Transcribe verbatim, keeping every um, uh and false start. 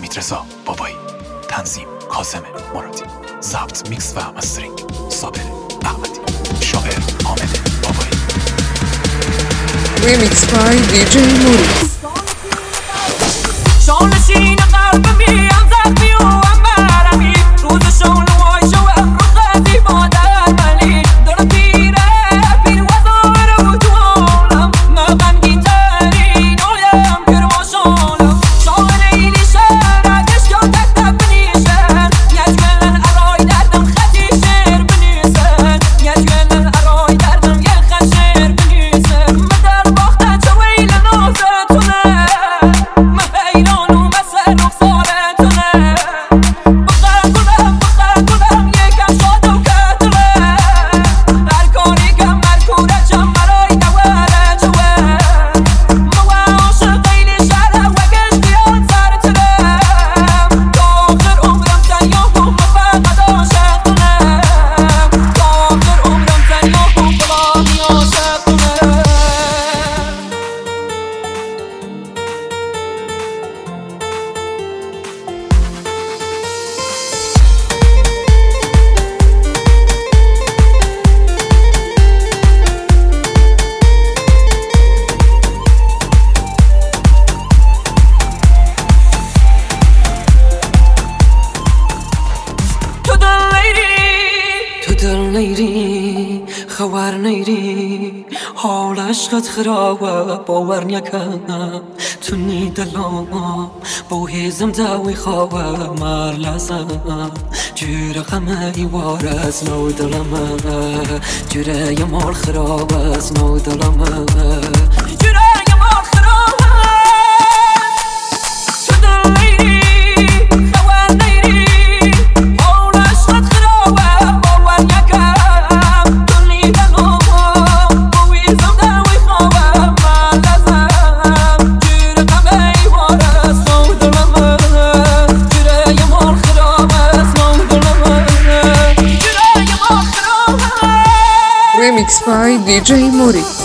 حمید رضا بابایی، تنظیم کاظم مرادی، ضبط میکس و مسترینگ صابر احمدی، شاعر حامد بابایی. Remix by دی جی موری. شانشین قلب میم زخمی و انبرمی روز شان وای شو افرختی مادر منی در پیره پیر وزار و جوالم مغنگی ترین آیم کرما شانم شان ایلی شهرکش یا تک تک بنیشن یجگلن ارای دردم خطی شیر بنیسن یجگلن ارای دردم یه خط شیر بنیسن مدر باخته چویل نازتونه نیری خوار نیری حال عشقت خرابه باور نکن تو نی دلم با هیزم داوی خوابه مار لازم جوره غمه ایوار از نو دلم جوره ی مال خراب از نو دلم جوره ی مال خراب تو دل نیری خوار نیری حال عشقت خرابه باور نکن Remix by دی جی موری.